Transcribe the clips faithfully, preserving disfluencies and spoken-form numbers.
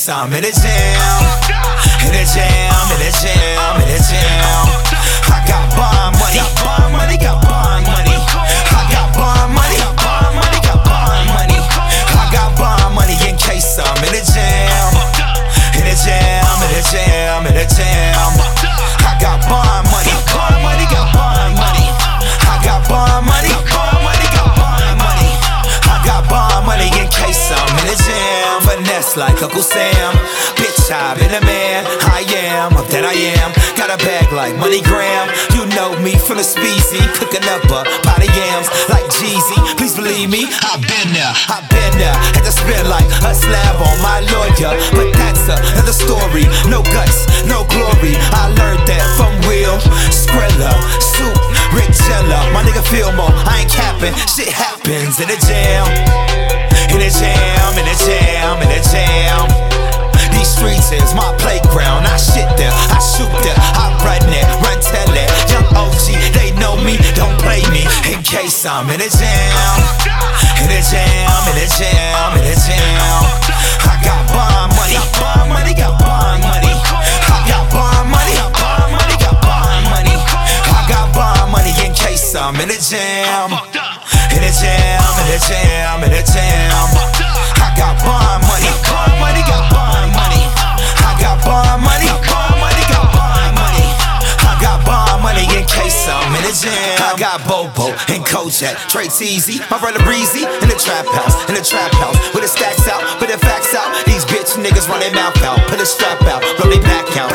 case I'm in a jam. In a jam, in a jam, in a jam. I got bond money, bond money, got bond money. I got bond money, bond money, got bond money. I got bond money in case I'm in a jam. In a jam, in a jam, in a jam. I got bond money, bond money, got bond money. I got bond money, bond money, got bond money. I got bond money in case I'm in a jam. Finesse like Uncle Sam. Bitch, I've been a man. I am, that I am. Got a bag like MoneyGram. You know me from the speezy. Cooking up a pot of yams like Jeezy. Please believe me, I've been there, I've been there. Had to spend like a slab on my lawyer, but that's another story. No guts, no glory. I learned that from Will, Skrilla, Soup, Rick Jella. My nigga Fillmore, I ain't capping. Shit happens in a jam. In a jam, in a jam, in a jam. These streets is my playground. I shit there, I shoot there, I run there, run tell it. Young O G, they know me, don't play me. In case I'm in a jam. In a jam, in a jam, in a jam. I got bond money, bond money, got bond money. I got bond money, bond money, got bond money. I got bond money in case I'm in a jam. In a jam, in a jam, in a jam. I got bond money, bond money, got bond money. I got bond money, bond money, got bond money. I got bond money in case I'm in a jam. I got Bobo and Kojak, Trey Teasy, my brother Breezy in the trap house, in the trap house with the stacks out, with the facts out. These bitch niggas run their mouth out, put a strap out, blow they back out.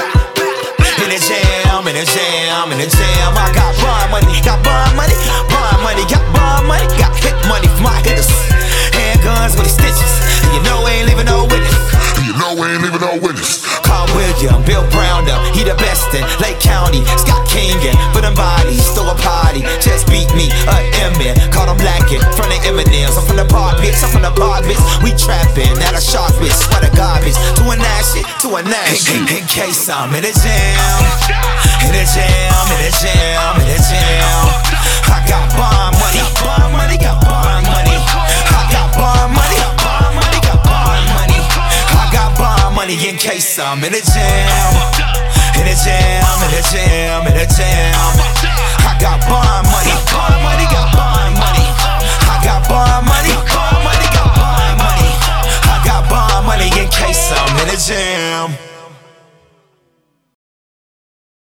In a jam, in a jam, in a jam. I got bond money, got bond money, bond money, got bond money, got hit money for my hitters. Handguns with the stitches, and you know we ain't leaving no witness. You know we ain't leaving no witness. Carl William, Bill Brown up, he the best in Lake County. Scott King and for them bodies, throw a party. Just beat me, a M-man, caught him lacking from the M and M's. I'm from the bar, bitch, I'm from the bar, bitch. We trapping, at a shark, bitch, sweat a garbage. Doing that shit, doing that shit. In, in case I'm in a jam. In a jam, in a jam, in a jam. I got bond money, bond money, got bond money. I got bond money, bond money, got bond money. I got bond money in case I'm in a jam. In a jam, in a jam, in a jam. I got bond money, bond money, got bond money. I got bond money, bond money, got bond money. I got bond money in case I'm in a jam.